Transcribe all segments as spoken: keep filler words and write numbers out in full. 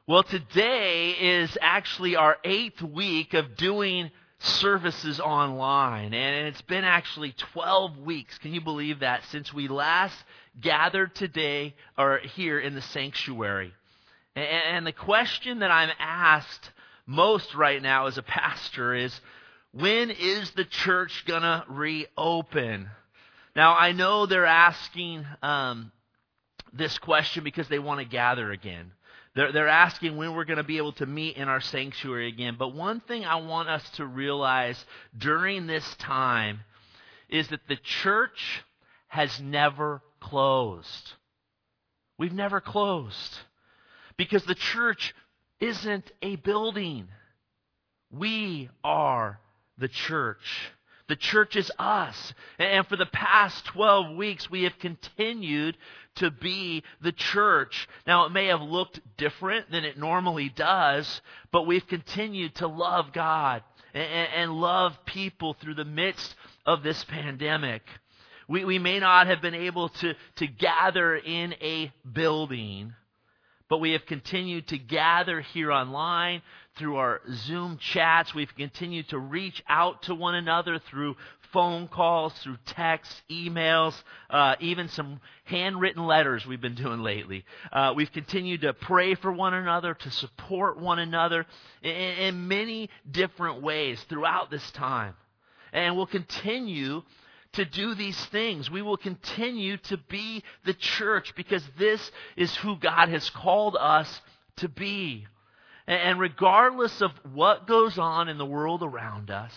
Well, today is actually our eighth week of doing services online, and it's been actually twelve weeks. Can you believe that? Since we last gathered today or here in the sanctuary. And the question that I'm asked most right now as a pastor is, when is the church gonna reopen? Now, I know they're asking um, this question because they want to gather again. They're, they're asking when we're going to be able to meet in our sanctuary again. But one thing I want us to realize during this time is that the church has never closed. We've never closed. Because the church isn't a building. We are the church. The church is us. And for the past twelve weeks, we have continued to be the church. Now, it may have looked different than it normally does, but we've continued to love God and, and love people through the midst of this pandemic. We, we may not have been able to, to gather in a building, but we have continued to gather here online through our Zoom chats. We've continued to reach out to one another through phone calls, through texts, emails, uh, even some handwritten letters we've been doing lately. Uh, we've continued to pray for one another, to support one another in, in many different ways throughout this time. And we'll continue to do these things. We will continue to be the church because this is who God has called us to be. And regardless of what goes on in the world around us,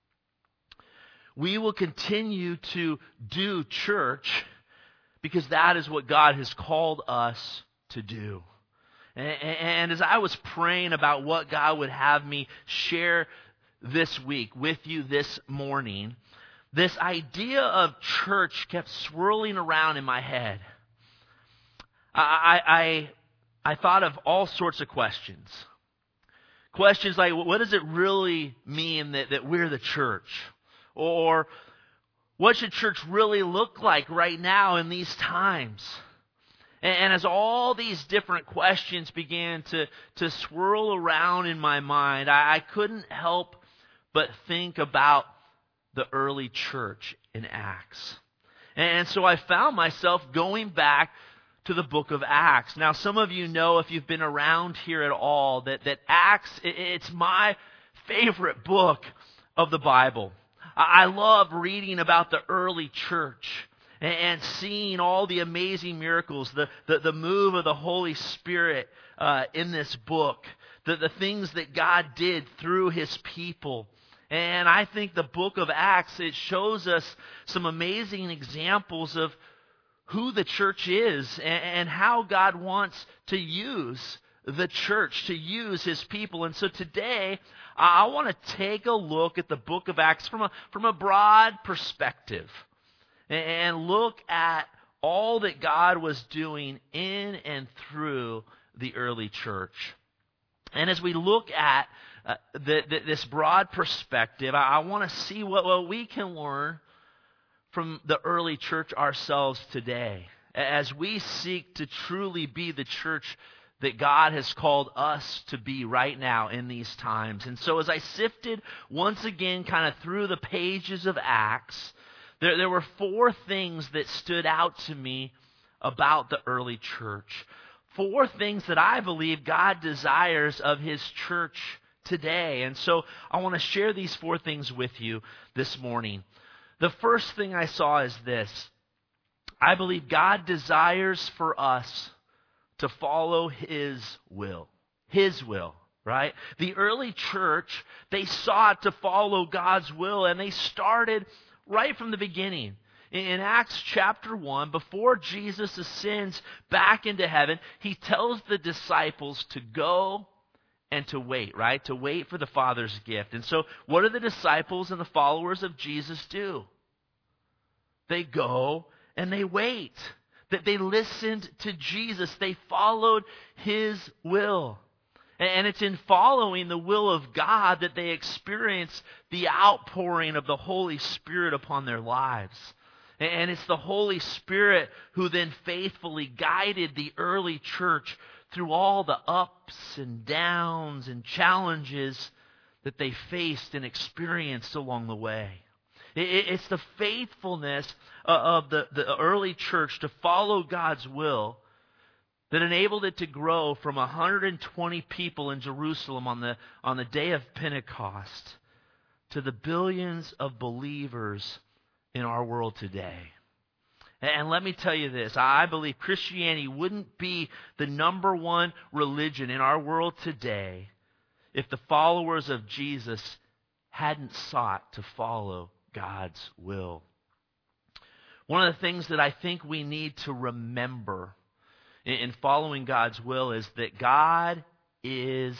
we will continue to do church because that is what God has called us to do. And as I was praying about what God would have me share this week with you this morning, this idea of church kept swirling around in my head. I, I, I thought of all sorts of questions. Questions like, what does it really mean that, that we're the church? Or what should church really look like right now in these times? And, and as all these different questions began to, to swirl around in my mind, I, I couldn't help but think about the early church in Acts. And so I found myself going back to the book of Acts. Now, some of you know, if you've been around here at all, that, that Acts, it's my favorite book of the Bible. I love reading about the early church and seeing all the amazing miracles, the, the, the move of the Holy Spirit uh, in this book, the, the things that God did through His people. And I think the book of Acts, it shows us some amazing examples of who the church is and how God wants to use the church, to use His people. And so today, I want to take a look at the book of Acts from a, from a broad perspective and look at all that God was doing in and through the early church. And as we look at uh, the, the, this broad perspective, I, I want to see what, what we can learn from the early church ourselves today, as we seek to truly be the church that God has called us to be right now in these times. And so as I sifted once again kind of through the pages of Acts, there, there were four things that stood out to me about the early church. Four things that I believe God desires of His church today. And so I want to share these four things with you this morning. The first thing I saw is this. I believe God desires for us to follow His will. His will, right? The early church, they sought to follow God's will, and they started right from the beginning. In Acts chapter one, before Jesus ascends back into heaven, He tells the disciples to go and to wait, right? To wait for the Father's gift. And so what do the disciples and the followers of Jesus do? They go and they wait. That they listened to Jesus. They followed His will. And it's in following the will of God that they experience the outpouring of the Holy Spirit upon their lives. And it's the Holy Spirit who then faithfully guided the early church through all the ups and downs and challenges that they faced and experienced along the way. It's the faithfulness of the, the early church to follow God's will that enabled it to grow from one hundred twenty people in Jerusalem on the, on the day of Pentecost to the billions of believers in our world today. And let me tell you this, I believe Christianity wouldn't be the number one religion in our world today if the followers of Jesus hadn't sought to follow God's will. One of the things that I think we need to remember in following God's will is that God is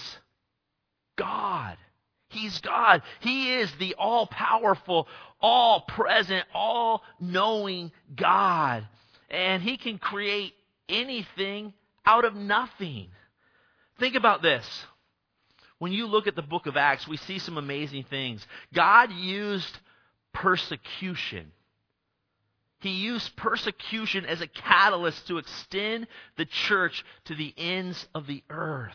God. He's God. He is the all-powerful, all-present, all-knowing God. And He can create anything out of nothing. Think about this. When you look at the book of Acts, we see some amazing things. God used persecution. He used persecution as a catalyst to extend the church to the ends of the earth.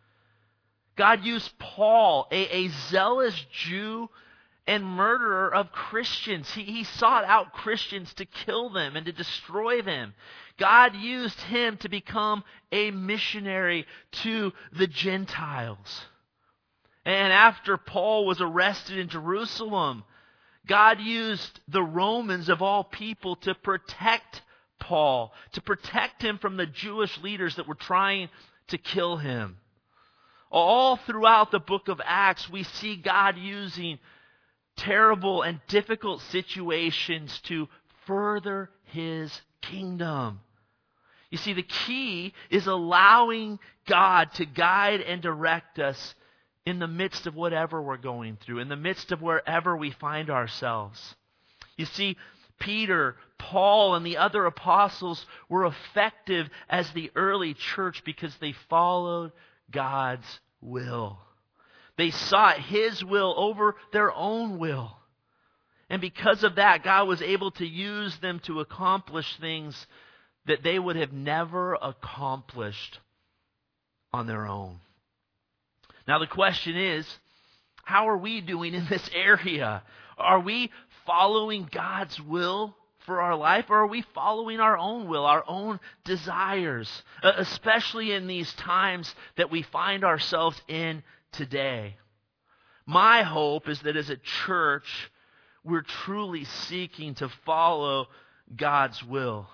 God used Paul, a, a zealous Jew and murderer of Christians. He, he sought out Christians to kill them and to destroy them. God used him to become a missionary to the Gentiles. And after Paul was arrested in Jerusalem, God used the Romans of all people to protect Paul, to protect him from the Jewish leaders that were trying to kill him. All throughout the book of Acts, we see God using terrible and difficult situations to further His kingdom. You see, the key is allowing God to guide and direct us in the midst of whatever we're going through, in the midst of wherever we find ourselves. You see, Peter, Paul, and the other apostles were effective as the early church because they followed God's will. They sought His will over their own will. And because of that, God was able to use them to accomplish things that they would have never accomplished on their own. Now the question is, how are we doing in this area? Are we following God's will for our life, or are we following our own will, our own desires, uh, especially in these times that we find ourselves in today? My hope is that as a church, we're truly seeking to follow God's will.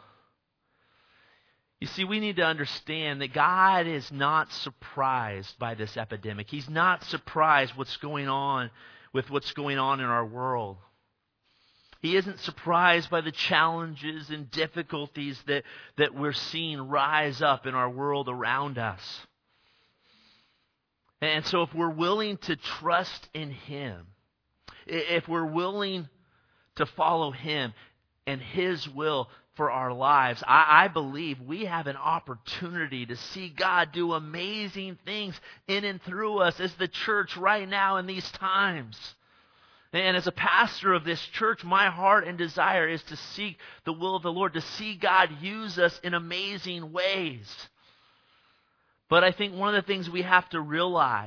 You see, we need to understand that God is not surprised by this epidemic. He's not surprised what's going on with what's going on in our world. He isn't surprised by the challenges and difficulties that, that we're seeing rise up in our world around us. And so if we're willing to trust in Him, if we're willing to follow Him and His will for our lives, I, I believe we have an opportunity to see God do amazing things in and through us as the church right now in these times. And as a pastor of this church, my heart and desire is to seek the will of the Lord, to see God use us in amazing ways. But I think one of the things we have to realize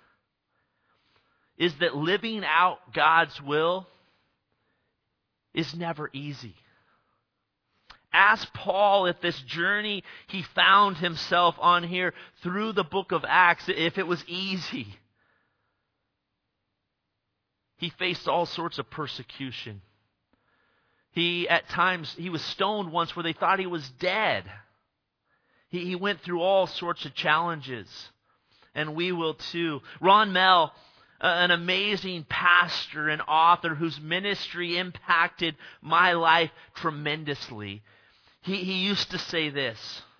is that living out God's will is never easy. Ask Paul if this journey he found himself on here through the book of Acts, if it was easy. He faced all sorts of persecution. He, at times, he was stoned once where they thought he was dead. He, he went through all sorts of challenges, and we will too. Ron Mell, an amazing pastor and author whose ministry impacted my life tremendously. He, he used to say this: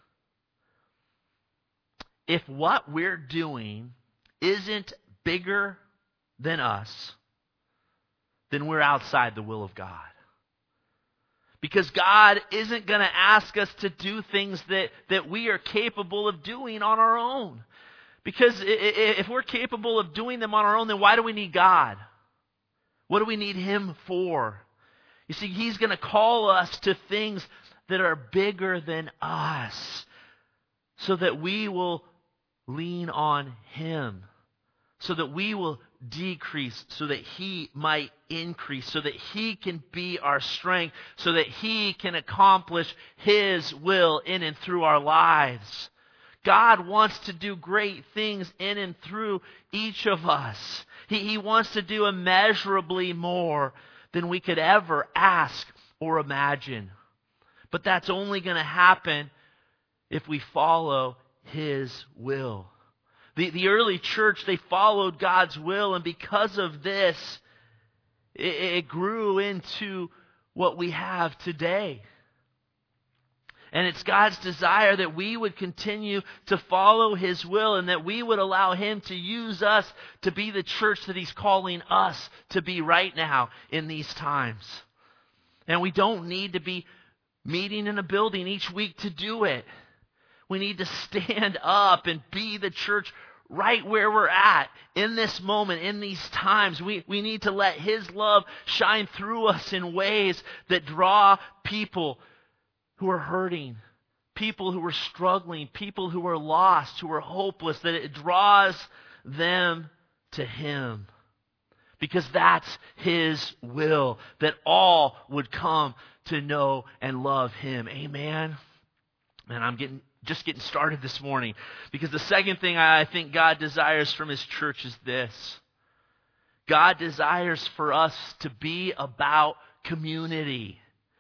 if what we're doing isn't bigger than us, then we're outside the will of God. Because God isn't going to ask us to do things that, that we are capable of doing on our own. Because if we're capable of doing them on our own, then why do we need God? What do we need Him for? You see, He's going to call us to things that are bigger than us. so that we will lean on Him, so that we will decrease, so that He might increase, so that He can be our strength, so that He can accomplish His will in and through our lives. God wants to do great things in and through each of us. He, he wants to do immeasurably more than we could ever ask or imagine. But that's only going to happen if we follow His will. The, the early church, they followed God's will, and because of this, it, it grew into what we have today. And it's God's desire that we would continue to follow His will and that we would allow Him to use us to be the church that He's calling us to be right now in these times. And we don't need to be meeting in a building each week to do it. We need to stand up and be the church right where we're at in this moment, in these times. We, we need to let His love shine through us in ways that draw people who are hurting, people who are struggling, people who are lost, who are hopeless, that it draws them to Him. Because that's His will, that all would come to know and love Him. Amen? And I'm getting just getting started this morning, because the second thing I think God desires from His church is this. God desires for us to be about community.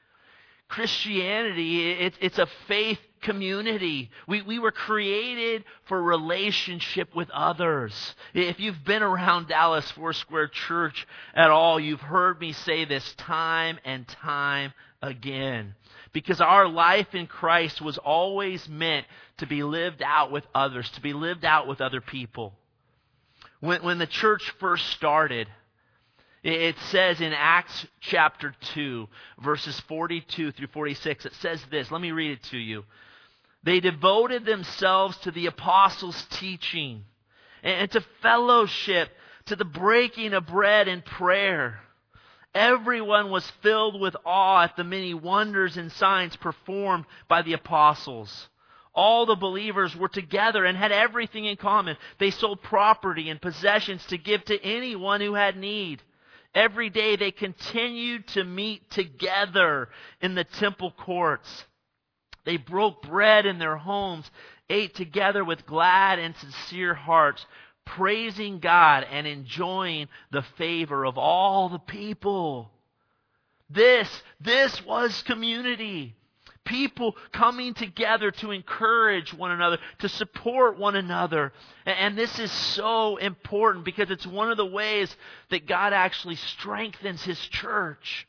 Christianity, it, it's a faith community. We, we were created for relationship with others. If you've been around Dallas Foursquare Church at all, you've heard me say this time and time again. Because our life in Christ was always meant to be lived out with others, to be lived out with other people. When, when the church first started, it says in Acts chapter two, verses forty-two through forty-six, it says this. Let me read it to you. They devoted themselves to the apostles' teaching and to fellowship, to the breaking of bread and prayer. Everyone was filled with awe at the many wonders and signs performed by the apostles. All the believers were together and had everything in common. They sold property and possessions to give to anyone who had need. Every day they continued to meet together in the temple courts. They broke bread in their homes, ate together with glad and sincere hearts, praising God and enjoying the favor of all the people. This, this was community. People coming together to encourage one another, to support one another. And this is so important because it's one of the ways that God actually strengthens His church.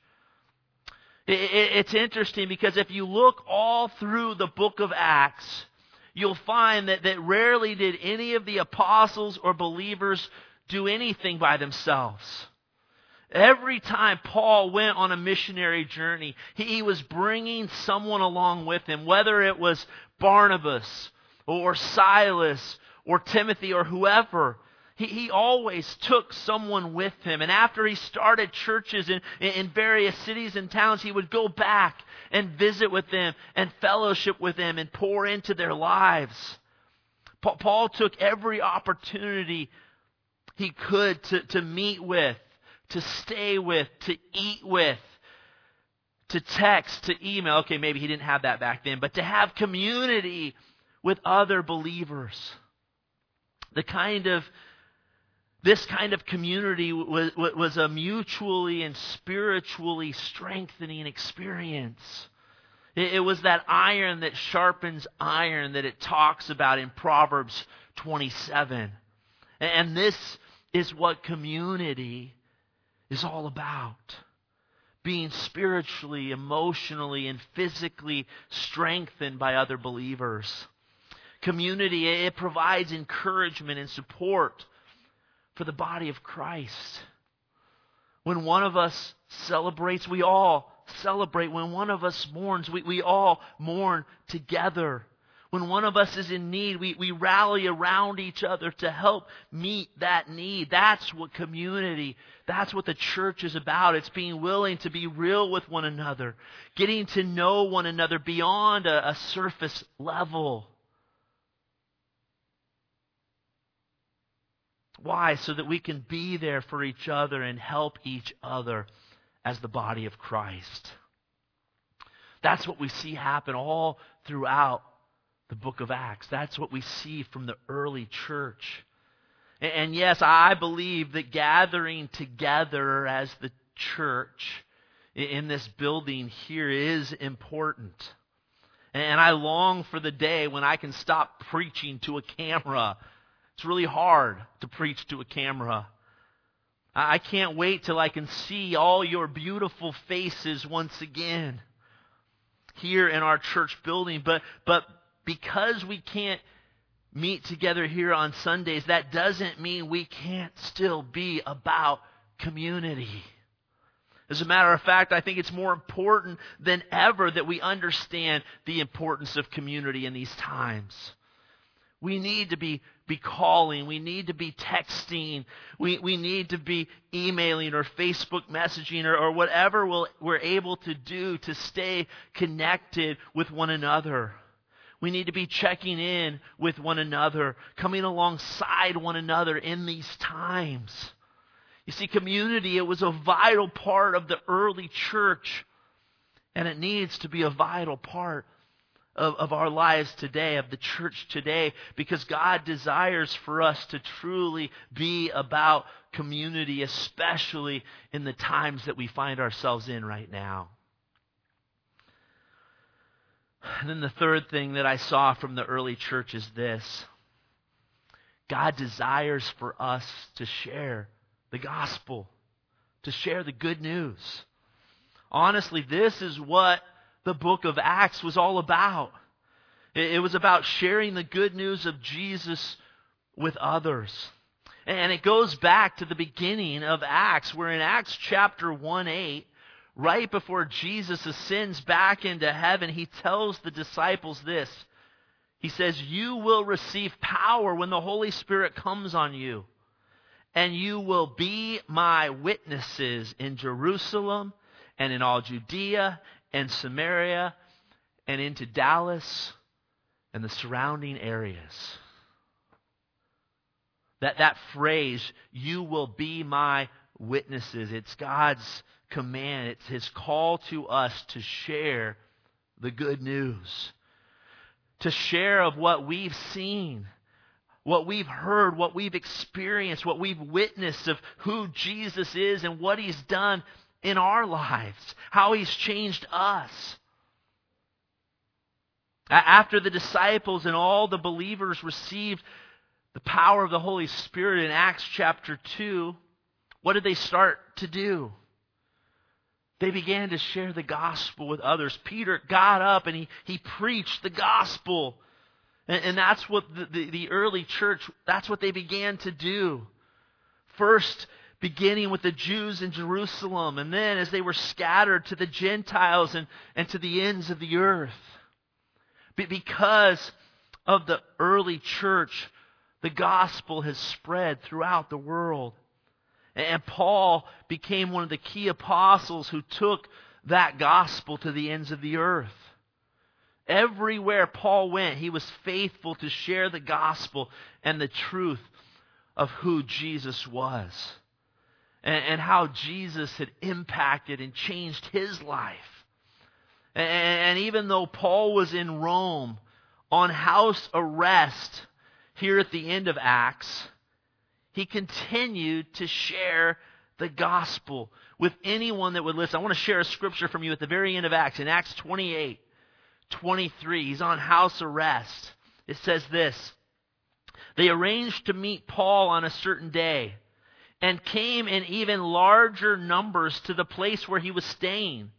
It's interesting because if you look all through the book of Acts, you'll find that, that rarely did any of the apostles or believers do anything by themselves. Every time Paul went on a missionary journey, he, he was bringing someone along with him, whether it was Barnabas or Silas or Timothy or whoever. He, he always took someone with him. And after he started churches in, in various cities and towns, he would go back and visit with them and fellowship with them and pour into their lives. Pa- Paul took every opportunity he could to, to meet with, to stay with, to eat with, to text, to email. Okay, maybe he didn't have that back then, but to have community with other believers. The kind of, this kind of community was, was a mutually and spiritually strengthening experience. It, it was that iron that sharpens iron that it talks about in Proverbs twenty-seven. And this is what community is all about. Being spiritually, emotionally, and physically strengthened by other believers. Community, it provides encouragement and support for the body of Christ. When one of us celebrates, we all celebrate. When one of us mourns, we, we all mourn together. When one of us is in need, we, we rally around each other to help meet that need. That's what community, that's what the church is about. It's being willing to be real with one another, getting to know one another beyond a, a surface level. Why? So that we can be there for each other and help each other as the body of Christ. That's what we see happen all throughout the book of Acts. That's what we see from the early church. And yes, I believe that gathering together as the church in this building here is important. And I long for the day when I can stop preaching to a camera. It's really hard to preach to a camera. I can't wait till I can see all your beautiful faces once again here in our church building. But, but because we can't meet together here on Sundays, that doesn't mean we can't still be about community. As a matter of fact, I think it's more important than ever that we understand the importance of community in these times. We need to be, be calling. We need to be texting. We, we need to be emailing or Facebook messaging or, or whatever we'll, we're able to do to stay connected with one another. We need to be checking in with one another, coming alongside one another in these times. You see, community, it was a vital part of the early church, and it needs to be a vital part of, of our lives today, of the church today, because God desires for us to truly be about community, especially in the times that we find ourselves in right now. And then the third thing that I saw from the early church is this: God desires for us to share the gospel, to share the good news. Honestly, this is what the book of Acts was all about. It was about sharing the good news of Jesus with others. And it goes back to the beginning of Acts, where in Acts chapter one eight, right before Jesus ascends back into heaven, he tells the disciples this. He says, "You will receive power when the Holy Spirit comes on you. And you will be my witnesses in Jerusalem and in all Judea and Samaria and into Dallas and the surrounding areas." That, that phrase, "you will be my witnesses," it's God's command. It's His call to us to share the good news. To share of what we've seen, what we've heard, what we've experienced, what we've witnessed of who Jesus is and what He's done in our lives, how He's changed us. After the disciples and all the believers received the power of the Holy Spirit in Acts chapter two, what did they start to do? They began to share the gospel with others. Peter got up and he, he preached the gospel. And, and that's what the, the, the early church, that's what they began to do. First, beginning with the Jews in Jerusalem, and then as they were scattered to the Gentiles and, and to the ends of the earth. But because of the early church, the gospel has spread throughout the world. And Paul became one of the key apostles who took that gospel to the ends of the earth. Everywhere Paul went, he was faithful to share the gospel and the truth of who Jesus was. And, and how Jesus had impacted and changed his life. And, and even though Paul was in Rome on house arrest here at the end of Acts, he continued to share the gospel with anyone that would listen. I want to share a scripture from you at the very end of Acts. In Acts twenty-eight, twenty-three, he's on house arrest. It says this: "They arranged to meet Paul on a certain day and came in even larger numbers to the place where he was staying.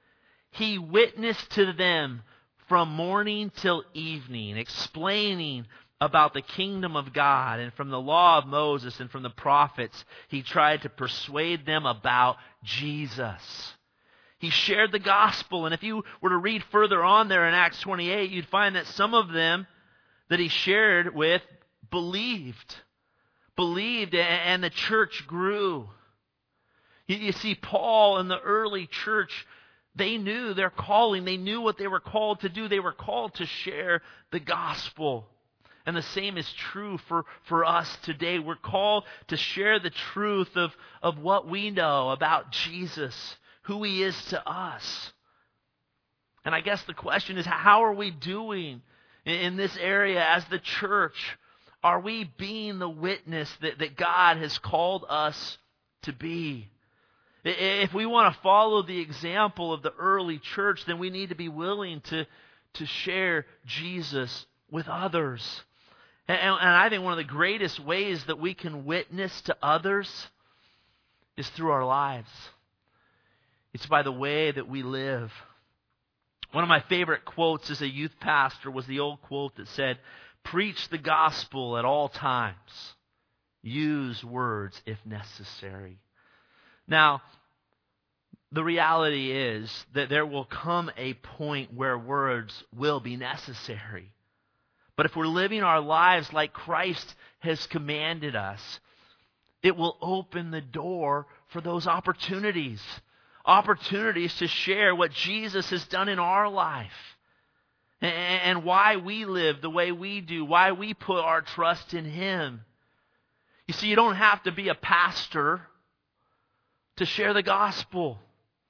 He witnessed to them from morning till evening, explaining about the kingdom of God, and from the law of Moses and from the prophets, he tried to persuade them about Jesus." He shared the gospel, and if you were to read further on there in Acts twenty-eight, you'd find that some of them that he shared with believed. Believed, and the church grew. You see, Paul and the early church, they knew their calling. They knew what they were called to do. They were called to share the gospel. And the same is true for, for us today. We're called to share the truth of, of what we know about Jesus, who he is to us. And I guess the question is, how are we doing in, in this area as the church? Are we being the witness that, that God has called us to be? If we want to follow the example of the early church, then we need to be willing to, to share Jesus with others. And, and I think one of the greatest ways that we can witness to others is through our lives. It's by the way that we live. One of my favorite quotes as a youth pastor was the old quote that said, "Preach the gospel at all times. Use words if necessary." Now, the reality is that there will come a point where words will be necessary. But if we're living our lives like Christ has commanded us, it will open the door for those opportunities. Opportunities to share what Jesus has done in our life. And why we live the way we do. Why we put our trust in him. You see, you don't have to be a pastor to share the gospel.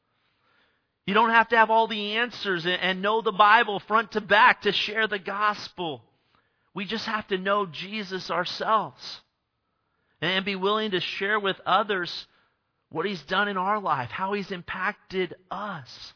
You don't have to have all the answers and know the Bible front to back to share the gospel. We just have to know Jesus ourselves and be willing to share with others what he's done in our life, how he's impacted us.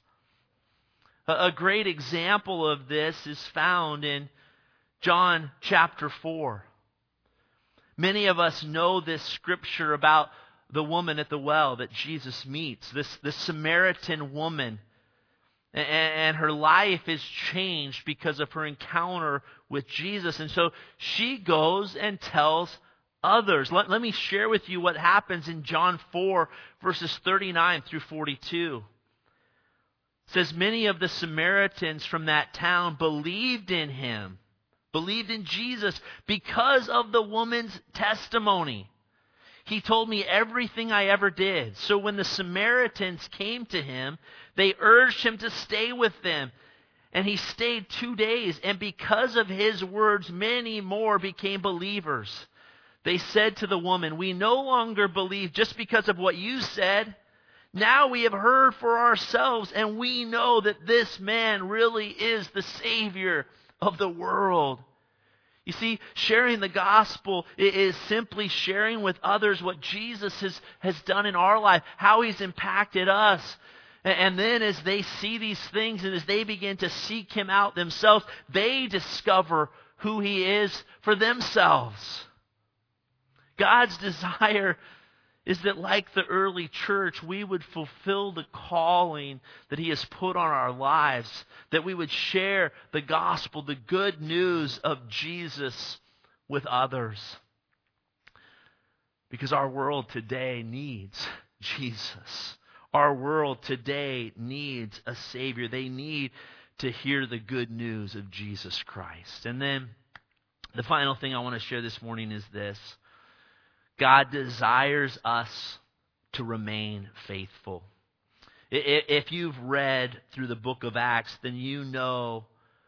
A great example of this is found in John chapter four. Many of us know this scripture about the woman at the well that Jesus meets, this, this Samaritan woman. And, and her life is changed because of her encounter with Jesus. And so she goes and tells others. Let, let me share with you what happens in John four, verses thirty-nine through forty-two. It says, "Many of the Samaritans from that town believed in him, believed in Jesus because of the woman's testimony. He told me everything I ever did. So when the Samaritans came to him, they urged him to stay with them. And he stayed two days. And because of his words, many more became believers. They said to the woman, 'We no longer believe just because of what you said. Now we have heard for ourselves, and we know that this man really is the Savior of the world.'" You see, sharing the gospel is simply sharing with others what Jesus has, has done in our life, how he's impacted us. And then as they see these things and as they begin to seek him out themselves, they discover who he is for themselves. God's desire is that, like the early church, we would fulfill the calling that he has put on our lives, that we would share the gospel, the good news of Jesus with others. Because our world today needs Jesus. Our world today needs a Savior. They need to hear the good news of Jesus Christ. And then the final thing I want to share this morning is this. God desires us to remain faithful. If you've read through the book of Acts, then you know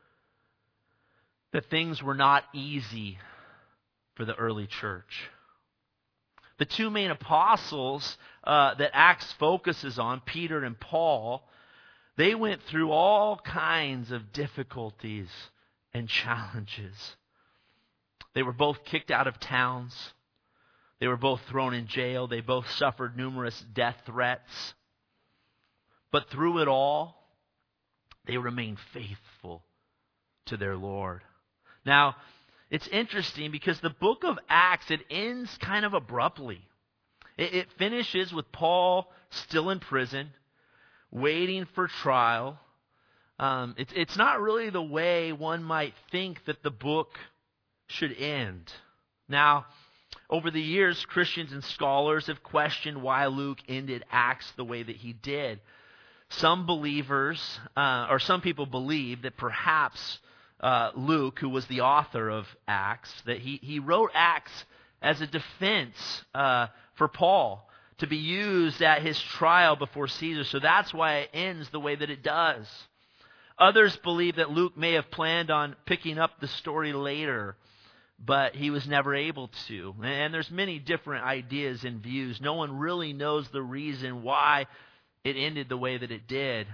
that things were not easy for the early church. The two main apostles uh, that Acts focuses on, Peter and Paul, they went through all kinds of difficulties and challenges. They were both kicked out of towns. They were both thrown in jail. They both suffered numerous death threats. But through it all, they remained faithful to their Lord. Now, it's interesting because the book of Acts, it ends kind of abruptly. It, it finishes with Paul still in prison, waiting for trial. Um, it's, it's not really the way one might think that the book should end. Now, over the years, Christians and scholars have questioned why Luke ended Acts the way that he did. Some believers, uh, or some people believe that perhaps uh, Luke, who was the author of Acts, that he, he wrote Acts as a defense uh, for Paul to be used at his trial before Caesar. So that's why it ends the way that it does. Others believe that Luke may have planned on picking up the story later. but he was never able to. And there's many different ideas and views. No one really knows the reason why it ended the way that it did.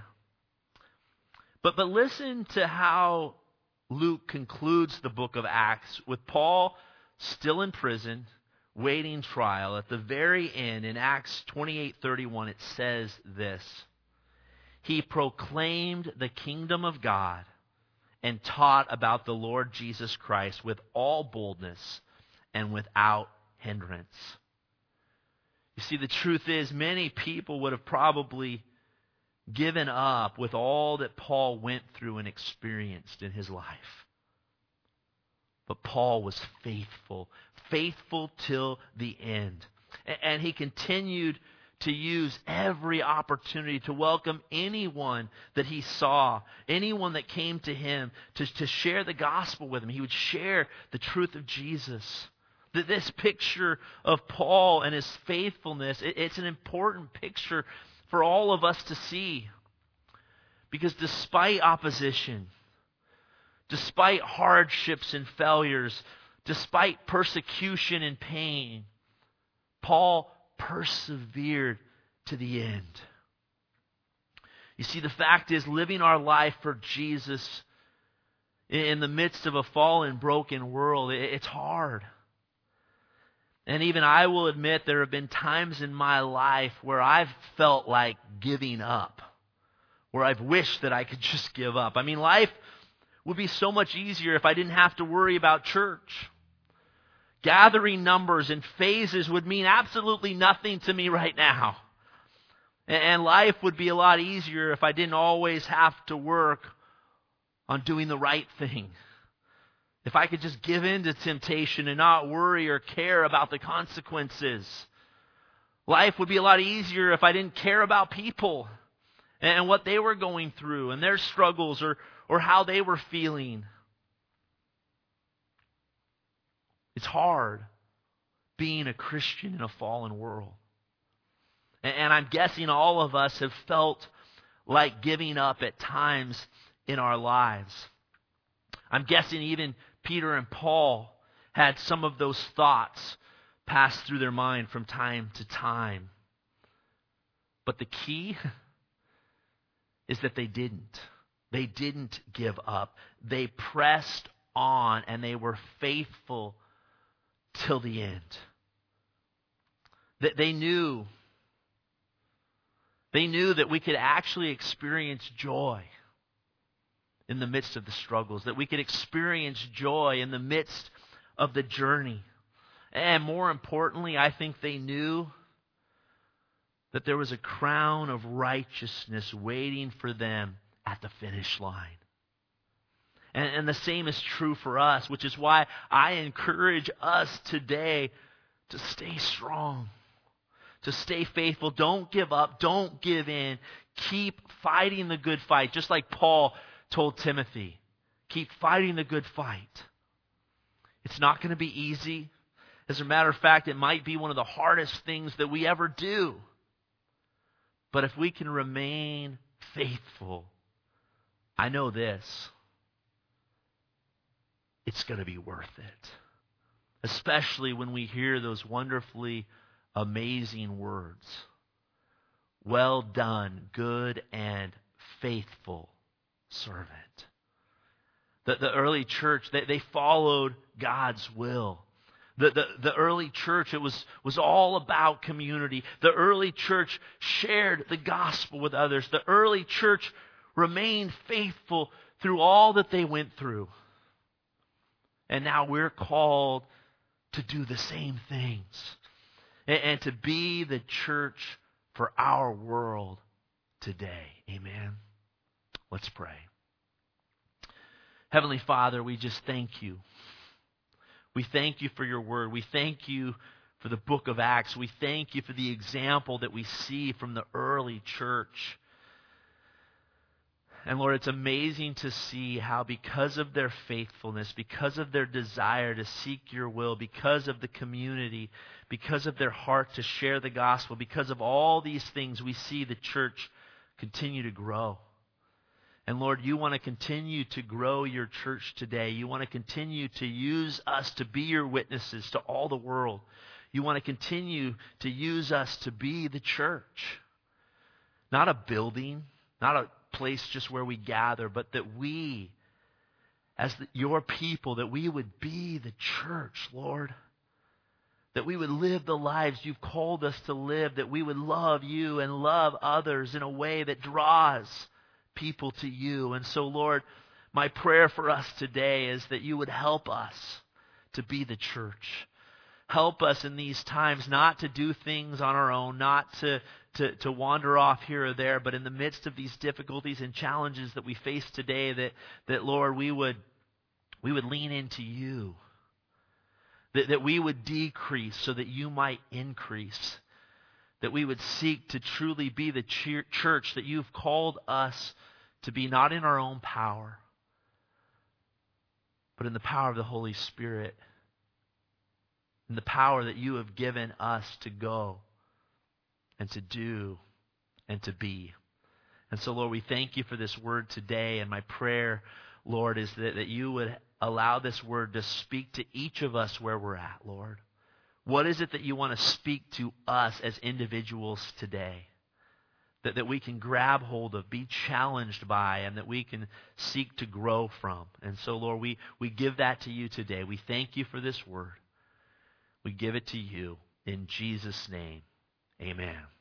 But but listen to how Luke concludes the book of Acts with Paul still in prison, waiting trial. At the very end, in Acts twenty-eight thirty-one, it says this: He proclaimed the kingdom of God and taught about the Lord Jesus Christ with all boldness and without hindrance. You see, the truth is, many people would have probably given up with all that Paul went through and experienced in his life. But Paul was faithful, faithful till the end. And he continued to use every opportunity to welcome anyone that he saw, anyone that came to him, to, to share the gospel with him. He would share the truth of Jesus. That this picture of Paul and his faithfulness, it, it's an important picture for all of us to see. Because despite opposition, despite hardships and failures, despite persecution and pain, Paul persevered to the end. You see, the fact is, living our life for Jesus in the midst of a fallen, broken world, it's hard. And even I will admit there have been times in my life where I've felt like giving up, where I've wished that I could just give up. I mean, life would be so much easier if I didn't have to worry about church. Gathering numbers and phases would mean absolutely nothing to me right now. And life would be a lot easier if I didn't always have to work on doing the right thing. If I could just give in to temptation and not worry or care about the consequences. Life would be a lot easier if I didn't care about people and what they were going through and their struggles or, or how they were feeling. It's hard being a Christian in a fallen world. And I'm guessing all of us have felt like giving up at times in our lives. I'm guessing even Peter and Paul had some of those thoughts pass through their mind from time to time. But the key is that they didn't. They didn't give up. They pressed on and they were faithful till the end. That they knew, they knew that we could actually experience joy in the midst of the struggles, that we could experience joy in the midst of the journey. And more importantly, I think they knew that there was a crown of righteousness waiting for them at the finish line. And, and the same is true for us, which is why I encourage us today to stay strong, to stay faithful. Don't give up. Don't give in. Keep fighting the good fight, just like Paul told Timothy. Keep fighting the good fight. It's not going to be easy. As a matter of fact, it might be one of the hardest things that we ever do. But if we can remain faithful, I know this. It's going to be worth it. Especially when we hear those wonderfully amazing words. Well done, good and faithful servant. The, the early church, they, they followed God's will. The, the, the early church, it was, was all about community. The early church shared the gospel with others. The early church remained faithful through all that they went through. And now we're called to do the same things. And, and to be the church for our world today. Amen. Let's pray. Heavenly Father, we just thank you. We thank you for your word. We thank you for the book of Acts. We thank you for the example that we see from the early church. And Lord, it's amazing to see how because of their faithfulness, because of their desire to seek your will, because of the community, because of their heart to share the gospel, because of all these things, we see the church continue to grow. And Lord, you want to continue to grow your church today. You want to continue to use us to be your witnesses to all the world. You want to continue to use us to be the church. Not a building, not a place just where we gather, but that we, as the, your people, that we would be the church, Lord. That we would live the lives you've called us to live. That we would love you and love others in a way that draws people to you. And so, Lord, my prayer for us today is that you would help us to be the church. Help us in these times not to do things on our own, not to, to, to wander off here or there, but in the midst of these difficulties and challenges that we face today, that, that Lord, we would, we would lean into you. That, that we would decrease so that you might increase. That we would seek to truly be the ch- church that you've called us to be, not in our own power, but in the power of the Holy Spirit. In the power that you have given us to go and to do and to be. And so, Lord, we thank you for this word today. And my prayer, Lord, is that, that you would allow this word to speak to each of us where we're at, Lord. What is it that you want to speak to us as individuals today? That, that we can grab hold of, be challenged by, and that we can seek to grow from. And so, Lord, we, we give that to you today. We thank you for this word. We give it to you in Jesus' name. Amen.